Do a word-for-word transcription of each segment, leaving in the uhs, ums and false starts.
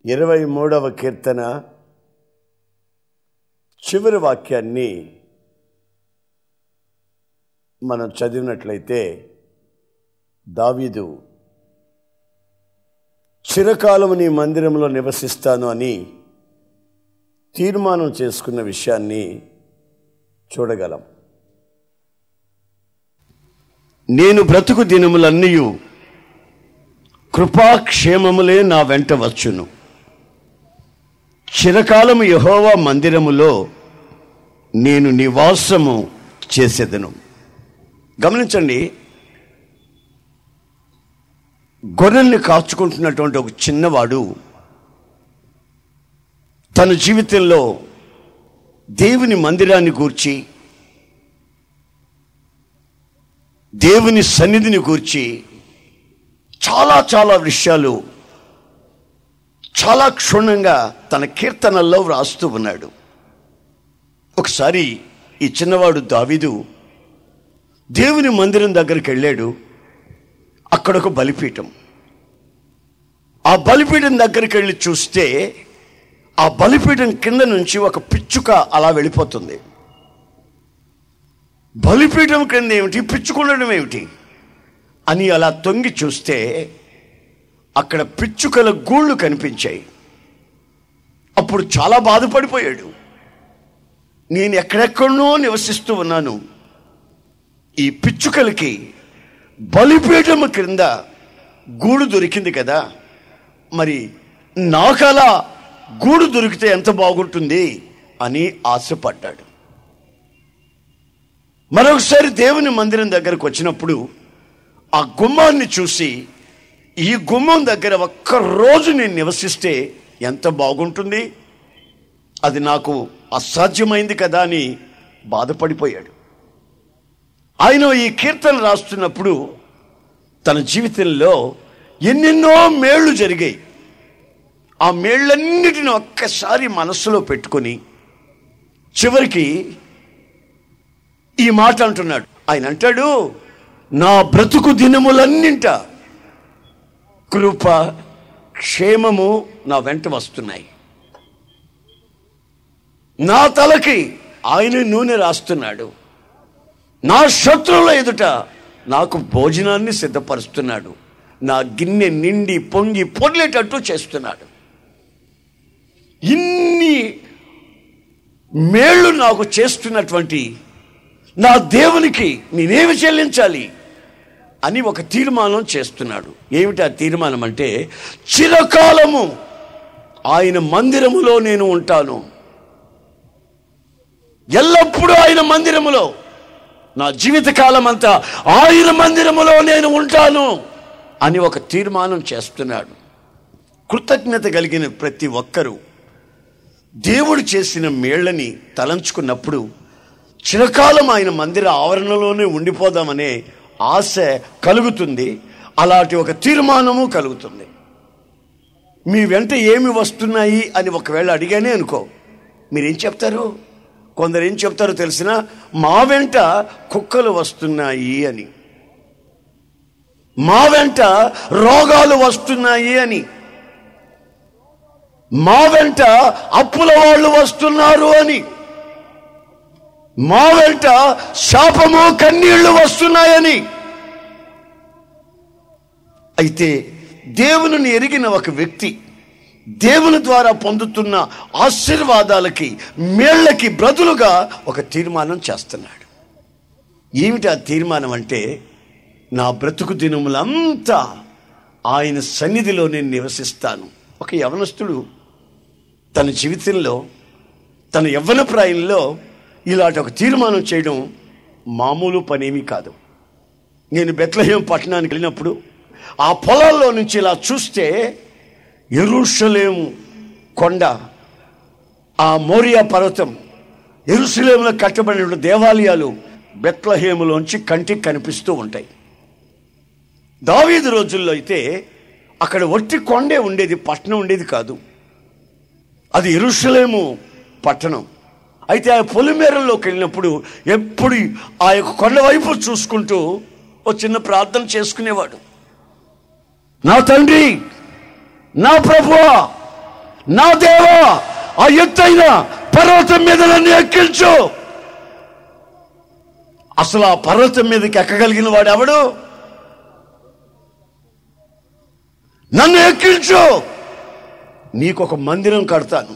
ఇరవై మూడవ కీర్తన చివరి వాక్యాన్ని మనం చదివినట్లయితే, దావీదు చిరకాలము నీ మందిరంలో నివసిస్తాను అని తీర్మానం చేసుకున్న విషయాన్ని చూడగలం. నేను బ్రతుకు దినములన్నీయు కృపాక్షేమములే నా వెంట వచ్చును. చిరకాలము యెహోవా మందిరములో నేను నివాసము చేసేదను. గమనించండి, గొర్రెల్ని కాచుకుంటున్నటువంటి ఒక చిన్నవాడు తన జీవితంలో దేవుని మందిరాన్ని గూర్చి, దేవుని సన్నిధిని గూర్చి చాలా చాలా విషయాలు చాలా క్షుణ్ణంగా తన కీర్తనల్లో వ్రాస్తూ ఉన్నాడు. ఒకసారి ఈ చిన్నవాడు దావీదు దేవుని మందిరం దగ్గరికి వెళ్ళాడు. అక్కడ ఒక బలిపీఠం. ఆ బలిపీఠం దగ్గరికి వెళ్ళి చూస్తే ఆ బలిపీఠం కింద నుంచి ఒక పిచ్చుక అలా వెళ్ళిపోతుంది. బలిపీఠం కింద ఏమిటి, పిచ్చుకుండడం ఏమిటి అని అలా తొంగి చూస్తే అక్కడ పిచ్చుకల గూళ్ళు కనిపించాయి. అప్పుడు చాలా బాధపడిపోయాడు. నేను ఎక్కడెక్కడనో నివసిస్తూ ఉన్నాను, ఈ పిచ్చుకలకి బలిపీఠం క్రింద గూడు దొరికింది కదా, మరి నాకలా గూడు దొరికితే ఎంత బాగుంటుంది అని ఆశపడ్డాడు. మరొకసారి దేవుని మందిరం దగ్గరకు వచ్చినప్పుడు ఆ గుమ్మాన్ని చూసి, ఈ గుమ్మం దగ్గర ఒక్కరోజు నేను నివసిస్తే ఎంత బాగుంటుంది, అది నాకు అసాధ్యమైంది కదా అని బాధపడిపోయాడు. ఆయన ఈ కీర్తన రాస్తున్నప్పుడు తన జీవితంలో ఎన్నెన్నో మేళ్లు జరిగాయి. ఆ మేళ్లన్నిటిని ఒక్కసారి మనస్సులో పెట్టుకొని చివరికి ఈ మాట అంటున్నాడు. ఆయన అంటాడు, నా బ్రతుకు దినములన్నింట కృప క్షేమము నా వెంట వస్తున్నాయి. నా తలకి ఆయన నూనె రాస్తున్నాడు. నా శత్రువుల ఎదుట నాకు భోజనాన్ని సిద్ధపరుస్తున్నాడు. నా గిన్నె నిండి పొంగి పొర్లేటట్టు చేస్తున్నాడు. ఇన్ని మేళ్ళు నాకు చేస్తున్నటువంటి నా దేవునికి నేనేమి చెల్లించాలి అని ఒక తీర్మానం చేస్తున్నాడు. ఏమిటి ఆ తీర్మానం అంటే, చిరకాలము ఆయన మందిరములో నేను ఉంటాను. ఎల్లప్పుడూ ఆయన మందిరములో, నా జీవితకాలం అంతా ఆయన మందిరములో నేను ఉంటాను అని ఒక తీర్మానం చేస్తున్నాడు. కృతజ్ఞత కలిగిన ప్రతి ఒక్కరూ దేవుడు చేసిన మేళ్ళని తలంచుకున్నప్పుడు చిరకాలం ఆయన మందిర ఆవరణలోనే ఉండిపోదామనే ఆశ కలుగుతుంది. అలాంటి ఒక తీర్మానము కలుగుతుంది. మీ వెంట ఏమి వస్తున్నాయి అని ఒకవేళ అడిగానే అనుకో, మీరేం చెప్తారు? కొందరు ఏం చెప్తారో తెలిసిన, మా వెంట కుక్కలు వస్తున్నాయి అని, మా వెంట రోగాలు వస్తున్నాయి అని, మా వెంట అప్పుల వాళ్ళు వస్తున్నారు అని, మా వెంట శాపము కన్నీళ్లు వస్తున్నాయని. అయితే దేవుని ఎరిగిన ఒక వ్యక్తి దేవుని ద్వారా పొందుతున్న ఆశీర్వాదాలకి మేళ్ళకి బదులుగా ఒక తీర్మానం చేస్తున్నాడు. ఏమిటి ఆ తీర్మానం అంటే, నా బ్రతుకు దినములంతా ఆయన సన్నిధిలో నేను నివసిస్తాను. ఒక యవనస్తుడు తన జీవితంలో, తన యవ్వన ప్రాయంలో ఇలాంటి ఒక తీర్మానం చేయడం మామూలు పనేమీ కాదు. నేను బెత్లెహేము పట్టణానికి వెళ్ళినప్పుడు ఆ పొలాల్లో నుంచి ఇలా చూస్తే యెరూషలేము కొండ, ఆ మోరియా పర్వతం, యెరూషలేములో కట్టబడిన దేవాలయాలు బెత్లెహేములోంచి కంటికి కనిపిస్తూ ఉంటాయి. దావీదు రోజుల్లో అయితే అక్కడ ఒట్టి కొండే ఉండేది, పట్టణం ఉండేది కాదు. అది యెరూషలేము పట్టణం. అయితే ఆ పొలిమేరల్లోకి వెళ్ళినప్పుడు ఎప్పుడు ఆ యొక్క కొండ వైపు చూసుకుంటూ ఓ చిన్న ప్రార్థన చేసుకునేవాడు. నా తండ్రి, నా ప్రభువా నా దేవా, ఆ ఎత్తైన పర్వతం మీద నన్ను ఎక్కించు. అసలు ఆ పర్వతం మీదకి ఎక్కగలిగిన వాడు ఎవడు? నన్ను ఎక్కించు, నీకొక మందిరం కడతాను,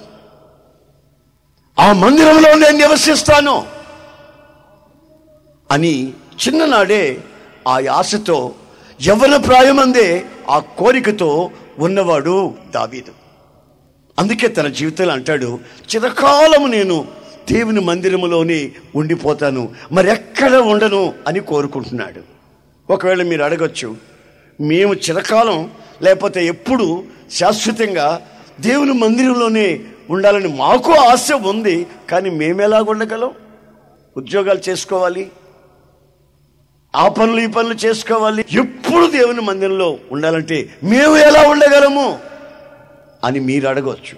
ఆ మందిరంలో నేను నివసిస్తాను అని చిన్ననాడే ఆ ఆశతో, యవ్వన ప్రాయమందే ఆ కోరికతో ఉన్నవాడు దావీదు. అందుకే తన జీవితంలో అంటాడు, చిరకాలము నేను దేవుని మందిరములోనే ఉండిపోతాను, మరి ఎక్కడ ఉండను అని కోరుకుంటున్నాడు. ఒకవేళ మీరు అడగచ్చు, మేము చిరకాలం లేకపోతే ఎప్పుడు శాశ్వతంగా దేవుని మందిరంలోనే ఉండాలని మాకు ఆశ ఉంది, కానీ మేమెలా ఉండగలం? ఉద్యోగాలు చేసుకోవాలి, ఆ పనులు ఈ పనులు చేసుకోవాలి, ఎప్పుడు దేవుని మందిరంలో ఉండాలంటే మేము ఎలా ఉండగలము అని మీరు అడగవచ్చు.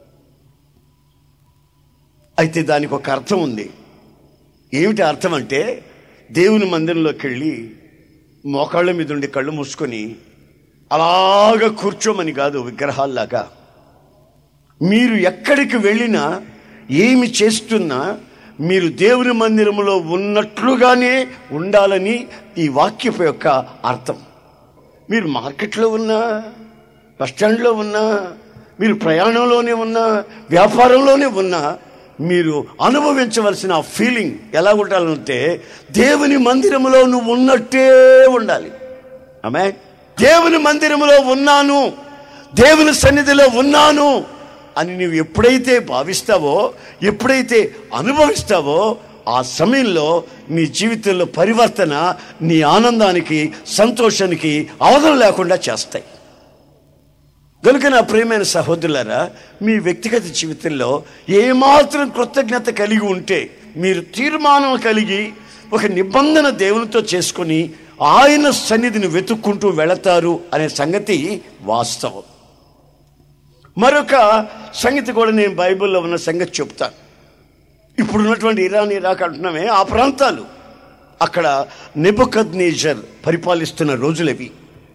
అయితే దానికి ఒక అర్థం ఉంది. ఏమిటి అర్థం అంటే, దేవుని మందిరంలోకి వెళ్ళి మోకాళ్ళ మీద ఉండి కళ్ళు మూసుకొని అలాగా కూర్చోమని కాదు, విగ్రహాల్లాగా. మీరు ఎక్కడికి వెళ్ళినా ఏమి చేస్తున్నా మీరు దేవుని మందిరంలో ఉన్నట్లుగానే ఉండాలని ఈ వాక్యపు యొక్క అర్థం. మీరు మార్కెట్లో ఉన్నా, బస్టాండ్లో ఉన్నా, మీరు ప్రయాణంలోనే ఉన్నా, వ్యాపారంలోనే ఉన్నా, మీరు అనుభవించవలసిన ఆ ఫీలింగ్ ఎలా ఉండాలంటే, దేవుని మందిరంలో నువ్వు ఉన్నట్టే ఉండాలి. ఆమె దేవుని మందిరంలో ఉన్నాను, దేవుని సన్నిధిలో ఉన్నాను అని నువ్వు ఎప్పుడైతే భావిస్తావో, ఎప్పుడైతే అనుభవిస్తావో, ఆ సమయంలో నీ జీవితంలో పరివర్తన, నీ ఆనందానికి, సంతోషానికి అవధం లేకుండా చేస్తాయి. కనుక నా ప్రియమైన సహోదరులారా, మీ వ్యక్తిగత జీవితంలో ఏమాత్రం కృతజ్ఞత కలిగి ఉంటే, మీరు తీర్మానం కలిగి ఒక నిబంధన దేవునితో చేసుకొని ఆయన సన్నిధిని వెతుక్కుంటూ వెళతారు అనే సంగతి వాస్తవం. మరొక సంగతి కూడా నేను బైబిల్లో ఉన్న సంగతి చెప్తాను. ఇప్పుడున్నటువంటి ఇరాన్, ఇరాక్ అంటున్నామే, ఆ ప్రాంతాలు, అక్కడ నెబుకద్నెజర్ పరిపాలిస్తున్న రోజులవి.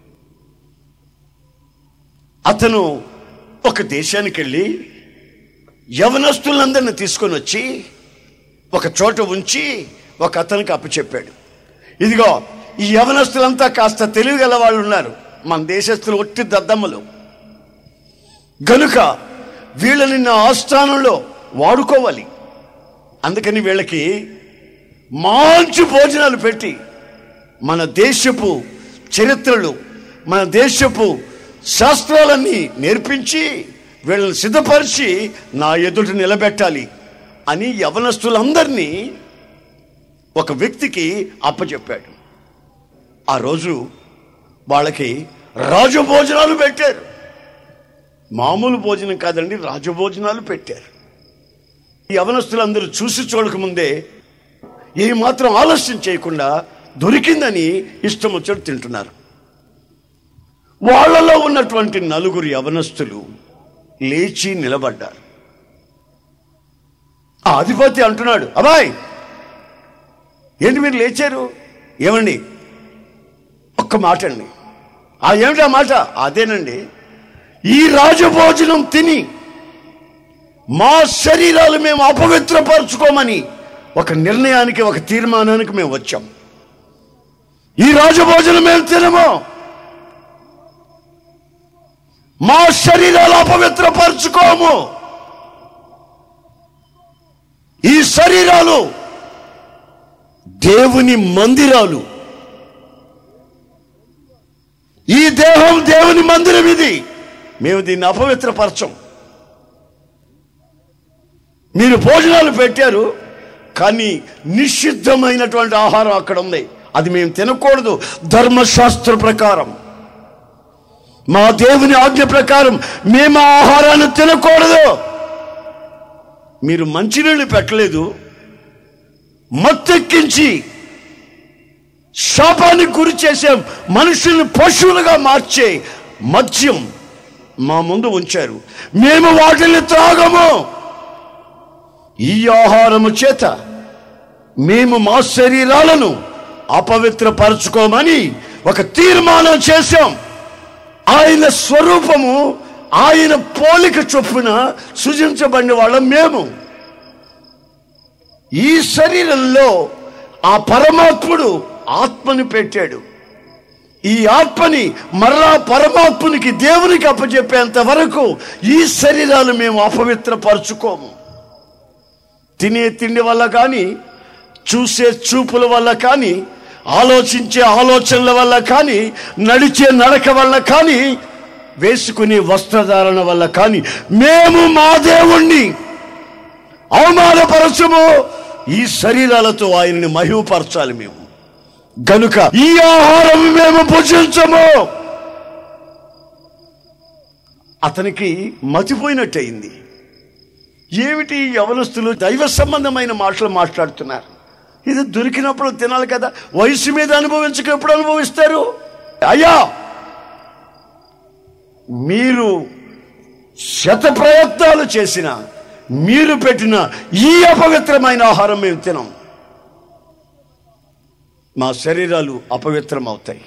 అతను ఒక దేశానికి వెళ్ళి యవనస్తులందరిని తీసుకొని వచ్చి ఒక చోట ఉంచి ఒక అతనికి అప్పచెప్పాడు. ఇదిగో, ఈ యవనస్తులంతా కాస్త తెలివి గల వాళ్ళు ఉన్నారు, మన దేశస్తులు ఒట్టి దద్దమ్మలు, గనుక వీళ్ళని నా ఆస్థానంలో వాడుకోవాలి. అందుకని వీళ్ళకి మంచి భోజనాలు పెట్టి మన దేశపు చరిత్రలు, మన దేశపు శాస్త్రాలన్నీ నేర్పించి వీళ్ళని సిద్ధపరిచి నా ఎదుట నిలబెట్టాలి అని యవనస్తులందరినీ ఒక వ్యక్తికి అప్పచెప్పాడు. ఆ రోజు వాళ్ళకి రాజభోజనాలు పెట్టారు. మామూలు భోజనం కాదండి, రాజభోజనాలు పెట్టారు. ఈ యవనస్తులందరూ చూసి చూడకముందే ఏమాత్రం ఆలస్యం చేయకుండా దొరికిందని ఇష్టం వచ్చాడు తింటున్నారు. వాళ్ళలో ఉన్నటువంటి నలుగురు యవనస్తులు లేచి నిలబడ్డారు. ఆ అధిపతి అంటున్నాడు, అబ్బాయ్ ఏంటి మీరు లేచారు? ఏమండి, ఒక్క మాట అండి. ఆ ఏమిటి ఆ మాట? అదేనండి, ఈ రాజభోజనం తిని మా శరీరాలు మేము అపవిత్రపరచుకోమని ఒక నిర్ణయానికి, ఒక తీర్మానానికి మేము వచ్చాం. ఈ రాజభోజనం మేము తినము, మా శరీరాలు అపవిత్రపరచుకోము. ఈ శరీరాలు దేవుని మందిరాలు, ఈ దేహం దేవుని మందిరం, ఇది మేము దీన్ని అపవిత్రపరచం. మీరు భోజనాలు పెట్టారు, కానీ నిషిద్ధమైనటువంటి ఆహారం అక్కడ ఉంది, అది మేము తినకూడదు. ధర్మశాస్త్ర ప్రకారం, మా దేవుని ఆజ్ఞ ప్రకారం మేము ఆ ఆహారాన్ని తినకూడదు. మీరు మంచినీళ్ళు పెట్టలేదు, మత్తెక్కించి శాపానికి గురి చేసే, మనుషుల్ని పశువులుగా మార్చే మద్యం మా ముందు ఉంచారు, మేము వాటిని త్రాగము. ఈ ఆహారము చేత మేము మా శరీరాలను అపవిత్రపరచుకోమని ఒక తీర్మానం చేశాం. ఆయన స్వరూపము ఆయన పోలిక చొప్పున సృజించబడిన వాళ్ళం మేము. ఈ శరీరంలో ఆ పరమాత్ముడు ఆత్మని పెట్టాడు. ఈ ఆత్మని మరలా పరమాత్మునికి దేవునికి అప్పచెప్పేంత వరకు ఈ శరీరాలు మేము అపవిత్రపరచుకోము. తినే తిండి వల్ల కానీ, చూసే చూపుల వల్ల కానీ, ఆలోచించే ఆలోచనల వల్ల కానీ, నడిచే నడక వల్ల కానీ, వేసుకునే వస్త్రధారణ వల్ల కానీ మేము మా దేవుణ్ణి అవమానపరచము. ఈ శరీరాలతో ఆయనని మహిమపరచాలి మేము. గనుక ఈ ఆహారం మేము భుజించము. అతనికి మతిపోయినట్టయింది. ఏమిటి యవనస్తులు దైవ సంబంధమైన మాటలు మాట్లాడుతున్నారు? ఇది దొరికినప్పుడు తినాలి కదా, వయసు మీద అనుభవించక ఎప్పుడు అనుభవిస్తారు? అయ్యా, మీరు శత ప్రయత్నాలు చేసిన, మీరు పెట్టిన ఈ అపవిత్రమైన ఆహారం మేము తినం. మా శరీరాలు అపవిత్రం అవుతాయి.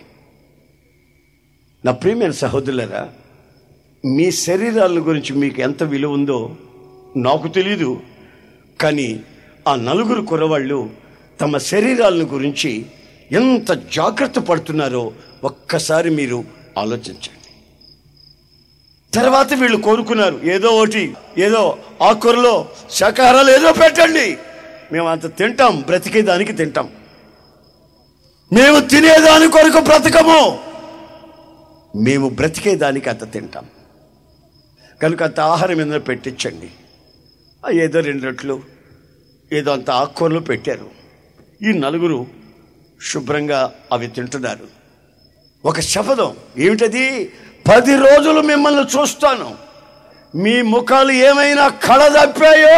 నా ప్రియమైన సహోదరులారా, మీ శరీరాల గురించి మీకు ఎంత విలువ ఉందో నాకు తెలీదు. కానీ ఆ నలుగురు కుర్రవాళ్ళు తమ శరీరాలను గురించి ఎంత జాగ్రత్త పడుతున్నారో ఒక్కసారి మీరు ఆలోచించండి. తర్వాత వీళ్ళు కోరుకున్నారు, ఏదో ఒకటి, ఏదో ఆకుకూరలో శాకాహారాలు ఏదో పెట్టండి, మేము అంత తింటాం, బ్రతికేదానికి తింటాం, మేము తినేదాని కొరకు బ్రతకము, మేము బ్రతికేదానికి అంత తింటాం, కనుక అంత ఆహారం ఏదైనా పెట్టించండి. ఏదో రెండు రొట్లు, ఏదో అంత ఆకుకూరలు పెట్టారు. ఈ నలుగురు శుభ్రంగా అవి తింటున్నారు. ఒక శపథం ఏమిటది? పది రోజులు మిమ్మల్ని చూస్తాను, మీ ముఖాలు ఏమైనా కళ తప్పాయో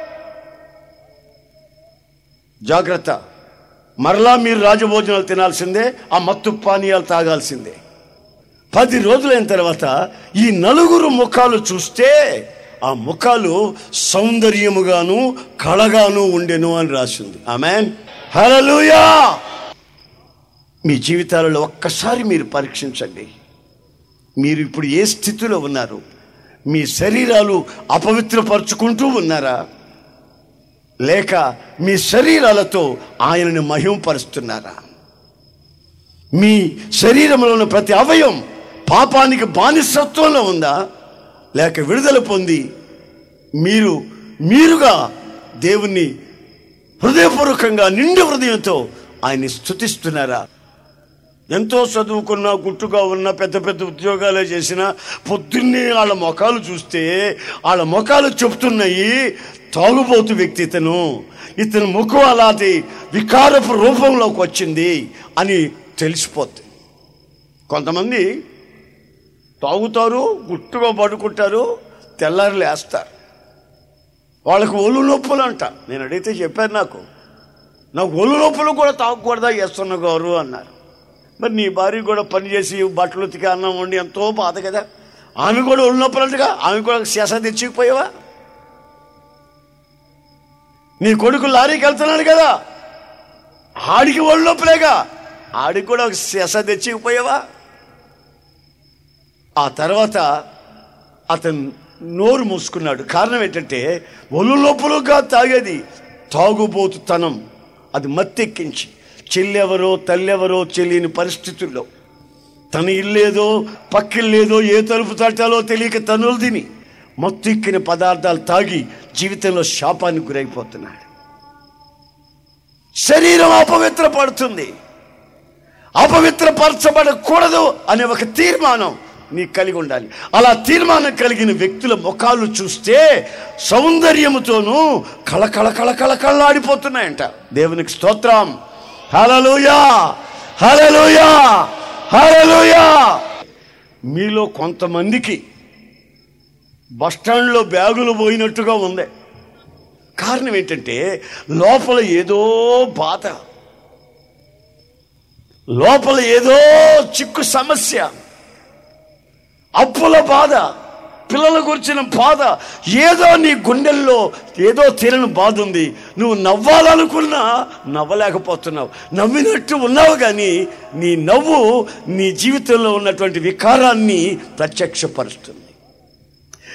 జాగ్రత్త, మరలా మీరు రాజభోజనాలు తినాల్సిందే, ఆ మత్తు పానీయాలు తాగాల్సిందే. పది రోజులైన తర్వాత ఈ నలుగురు ముఖాలు చూస్తే ఆ ముఖాలు సౌందర్యముగాను కళగాను ఉండెను అని రాసింది. ఆమేన్, హల్లెలూయా. మీ జీవితాలలో ఒక్కసారి మీరు పరీక్షించండి. మీరు ఇప్పుడు ఏ స్థితిలో ఉన్నారు? మీ శరీరాలు అపవిత్రపరుచుకుంటూ ఉన్నారా, లేక మీ శరీరాలతో ఆయనని మహిమపరుస్తున్నారా? మీ శరీరంలో ఉన్న ప్రతి అవయవం పాపానికి బానిసత్వంలో ఉందా, లేక విడుదల పొంది మీరు మీరుగా దేవుణ్ణి హృదయపూర్వకంగా నిండు హృదయంతో ఆయన్ని స్తుతిస్తున్నారా? ఎంతో చదువుకున్నా, గుట్టుగా ఉన్న, పెద్ద పెద్ద ఉద్యోగాలే చేసినా పొద్దున్నే వాళ్ళ ముఖాలు చూస్తే వాళ్ళ ముఖాలు చెప్తున్నాయి, తాగుబోతు వ్యక్తి ఇతను, ఇతని ముఖం అలాంటి వికారపు రూపంలోకి వచ్చింది అని తెలిసిపోతుంది. కొంతమంది తాగుతారు, గుట్టుగా పడుకుంటారు, తెల్లారి లేస్తారు, వాళ్ళకు ఒళ్ళు నొప్పులు అంట. నేను అడిగితే చెప్పారు, నాకు నాకు ఒళ్ళు నొప్పులు కూడా తాగకూడదా చేస్తున్న గారు అన్నారు. మరి నీ భార్య కూడా పనిచేసి బట్టలు ఉతికి అన్నం వండి ఎంతో బాధ కదా, ఆమె కూడా ఒళ్ళు నొప్పులు అంటగా, ఆమె కూడా శేష తెచ్చిపోయావా? నీ కొడుకు లారీకి వెళ్తున్నాడు కదా, ఆడికి ఒళ్ళు నొప్పులేగా, ఆడికి కూడా ఒక శేష తెచ్చిపోయావా? ఆ తర్వాత అతను నోరు మూసుకున్నాడు. కారణం ఏంటంటే ఒళ్ళు నొప్పులుగా తాగేది తాగుబోతుతనం. అది మత్తెక్కించి చెల్లెవరో తల్లెవరో తెలియని పరిస్థితుల్లో, తన ఇల్లేదో పక్కిల్లేదో ఏ తలుపు తట్టాలో తెలియక తనులు తిని మత్తెక్కిన పదార్థాలు తాగి జీవితంలో శాపానికి గురైపోతున్నాడు. శరీరం అపవిత్ర పడుతుంది. అపవిత్రపరచబడకూడదు అనే ఒక తీర్మానం నీకు కలిగి ఉండాలి. అలా తీర్మానం కలిగిన వ్యక్తుల ముఖాలు చూస్తే సౌందర్యముతోనూ కళకళ కళకళ కళ్ళాడిపోతున్నాయంట. దేవునికి స్తోత్రం, హల్లెలూయా, హల్లెలూయా, హల్లెలూయా. మీలో కొంతమందికి బస్టాండ్లో బ్యాగులు పోయినట్టుగా ఉంది. కారణం ఏంటంటే లోపల ఏదో బాధ, లోపల ఏదో చిక్కు సమస్య, అప్పుల బాధ, పిల్లల గురించిన బాధ, ఏదో నీ గుండెల్లో ఏదో తీరని బాధ ఉంది. నువ్వు నవ్వాలనుకున్నా నవ్వలేకపోతున్నావు. నవ్వినట్టు ఉన్నావు కానీ నీ నవ్వు నీ జీవితంలో ఉన్నటువంటి వికారాన్ని ప్రత్యక్షపరుస్తుంది.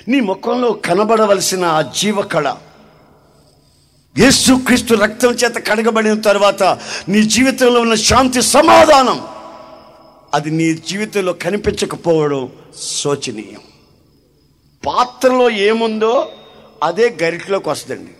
నీ ముఖంలో కనబడవలసిన ఆ జీవకళ, యేసుక్రీస్తు రక్తం చేత కడగబడిన తర్వాత నీ జీవితంలో ఉన్న శాంతి సమాధానం, అది నీ జీవితంలో కనిపించకపోవడం శోచనీయం. పాత్రలో ఏముందో అదే గరిటలోకి వస్తుందండి.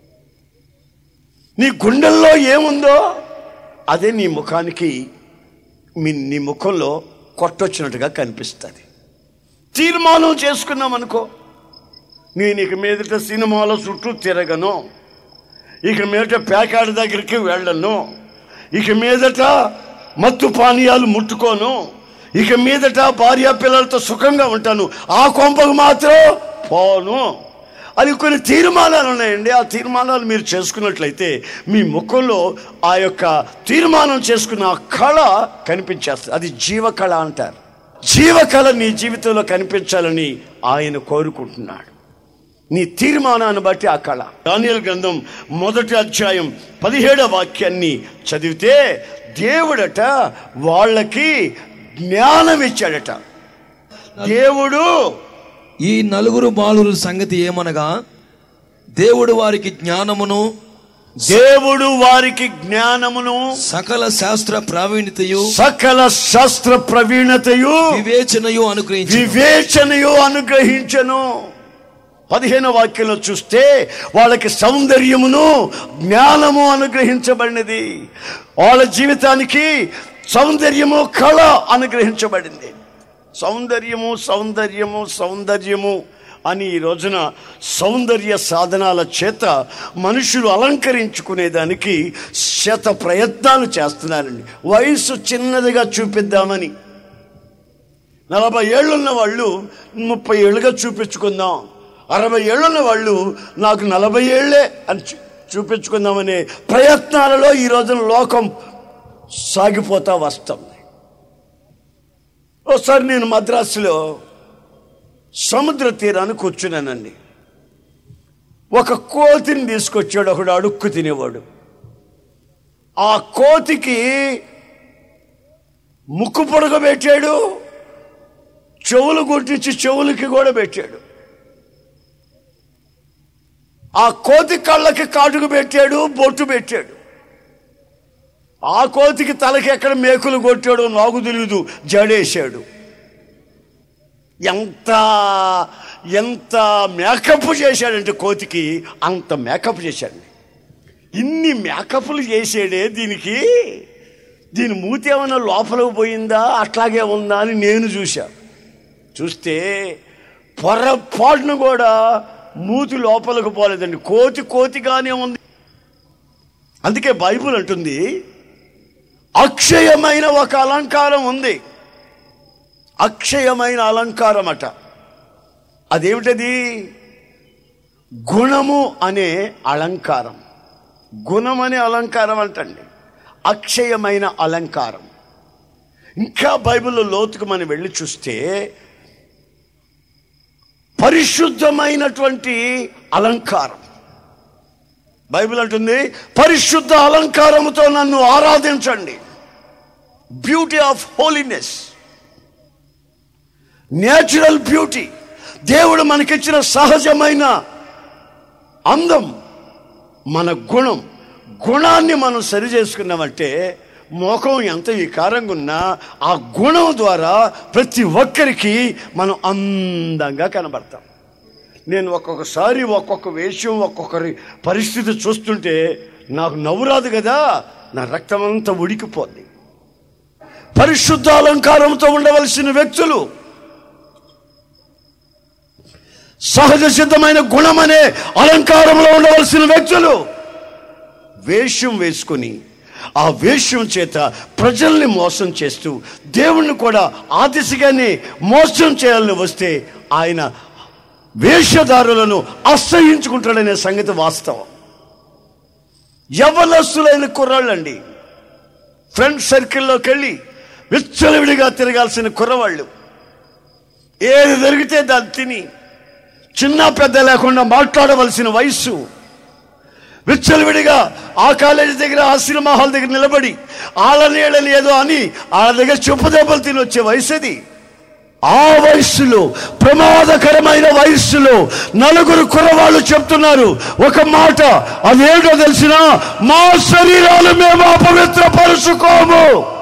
నీ గుండెల్లో ఏముందో అదే నీ ముఖానికి, మీ నీ ముఖంలో కొట్టొచ్చినట్టుగా కనిపిస్తుంది. తీర్మానం చేసుకున్నాం అనుకో, నేను ఇక మీదట సినిమాల చుట్టూ తిరగను, ఇక మీదట ప్యాకాడ్ దగ్గరికి వెళ్ళను, ఇక మీదట మత్తు పానీయాలు ముట్టుకోను, ఇక మీదట భార్య పిల్లలతో సుఖంగా ఉంటాను, ఆ కొంపకు మాత్రం పోను అని కొన్ని తీర్మానాలు ఉన్నాయండి. ఆ తీర్మానాలు మీరు చేసుకున్నట్లయితే మీ ముఖంలో ఆ యొక్క తీర్మానం చేసుకున్న ఆ కళ కనిపించేస్తుంది. అది జీవకళ అంటారు. జీవకళ నీ జీవితంలో కనిపించాలని ఆయన కోరుకుంటున్నాడు. నీ తీర్మానాన్ని బట్టి ఆ కళ. దానియేలు గ్రంథం మొదటి అధ్యాయం పదిహేడవ వాక్యాన్ని చదివితే దేవుడట వాళ్ళకి జ్ఞానం ఇచ్చాడట. దేవుడు ఈ నలుగురు బాలుల సంగతి ఏమనగా, దేవుడు వారికి జ్ఞానమును దేవుడు వారికి జ్ఞానమును సకల శాస్త్ర ప్రావీణ్యతయు సకల శాస్త్ర ప్రవీణతయు వివేచనయు అనుగ్రహించు వివేచనయు అనుగ్రహించను. పదిహేను వాక్యంలో చూస్తే వాళ్ళకి సౌందర్యమును జ్ఞానము అనుగ్రహించబడినది. వాళ్ళ జీవితానికి సౌందర్యము కళ అనుగ్రహించబడింది. సౌందర్యము సౌందర్యము సౌందర్యము అని ఈ రోజున సౌందర్య సాధనాల చేత మనుషులు అలంకరించుకునేదానికి శత ప్రయత్నాలు చేస్తున్నారండి. వయసు చిన్నదిగా చూపిద్దామని నలభై ఏళ్ళున్న వాళ్ళు ముప్పై ఏళ్ళుగా చూపించుకుందాం, అరవై ఏళ్ళున్న వాళ్ళు నాకు నలభై ఏళ్లే అని చూపించుకుందామనే ప్రయత్నాలలో ఈ రోజున లోకం సాగిపోతా వస్తుంది. ఒకసారి నేను మద్రాసులో సముద్ర తీరాన్ని కూర్చున్నానండి. ఒక కోతిని తీసుకొచ్చాడు ఒకడు, అడుక్కు తినేవాడు. ఆ కోతికి ముక్కు పొడగ పెట్టాడు, చెవులు కొట్టించి చెవులకి కూడా పెట్టాడు. ఆ కోతి కళ్ళకి కాటుకు పెట్టాడు, బొట్టు పెట్టాడు. ఆ కోతికి తలకి ఎక్కడ మేకులు కొట్టాడో నాకు తెలియదు, జడేశాడు. ఎంత ఎంత మేకప్ చేశాడంటే కోతికి అంత మేకప్ చేశాడు. ఇన్ని మేకప్లు చేసాడే దీనికి, దీని మూతి ఏమైనా లోపలికి పోయిందా అట్లాగే ఉందా అని నేను చూశా. చూస్తే పొరపాటును కూడా మూతి లోపలికి పోలేదండి, కోతి కోతిగానే ఉంది. అందుకే బైబిల్ అంటుంది అక్షయమైన ఒక అలంకారం ఉంది. అక్షయమైన అలంకారం అట. అదేమిటది? గుణము అనే అలంకారం. గుణం అనే అలంకారం అంటండి, అక్షయమైన అలంకారం. ఇంకా బైబిల్లో లోతుకు మనం వెళ్ళి చూస్తే పరిశుద్ధమైనటువంటి అలంకారం. బైబిల్ అంటుంది పరిశుద్ధ అలంకారముతో నన్ను ఆరాధించండి. Beauty of holiness, natural beauty. దేవుడు మనకిచ్చిన సహజమైన అందం మన గుణం. గుణాన్ని మనం సరి చేసుకున్నామంటే ముఖం ఎంత వికారంగా ఉన్నా ఆ గుణం ద్వారా ప్రతి ఒక్కరికి మనం అందంగా కనబడతాం. నేను ఒక్కొక్కసారి ఒక్కొక్క వేషం ఒక్కొక్కరి పరిస్థితి చూస్తుంటే నాకు నవ్వు రాదు కదా, నా రక్తం అంతా ఉడికిపోద్ది. పరిశుద్ధ అలంకారంతో ఉండవలసిన వ్యక్తులు, సహజ సిద్ధమైన గుణం అనే అలంకారంలో ఉండవలసిన వ్యక్తులు వేషం వేసుకొని ఆ వేషం చేత ప్రజల్ని మోసం చేస్తూ దేవుణ్ణి కూడా ఆ దిశగానే మోసం చేయాలని వస్తే ఆయన వేషధారులను అసహ్యించుకుంటాడనే సంగతి వాస్తవం. యవనస్తులైన కుర్రాళ్ళండి, ఫ్రెండ్ సర్కిల్లోకి వెళ్ళి విచ్చలవిడిగా తిరగాల్సిన కుర్రవాళ్ళు, ఏది దొరికితే దాన్ని తిని చిన్న పెద్ద లేకుండా మాట్లాడవలసిన వయస్సు, విచ్చలవిడిగా ఆ కాలేజీ దగ్గర ఆ సినిమా హాల్ దగ్గర నిలబడి వాళ్ళని ఏళ్ళని ఏదో అని వాళ్ళ దగ్గర చెప్పు దెబ్బలు తిని వచ్చే వయసు అది. ఆ వయస్సులో, ప్రమాదకరమైన వయస్సులో నలుగురు కుర్రవాళ్ళు చెప్తున్నారు ఒక మాట. అదేంటో తెలిసినా, మా శరీరాలు మేము అపవిత్రపరుచుకోము.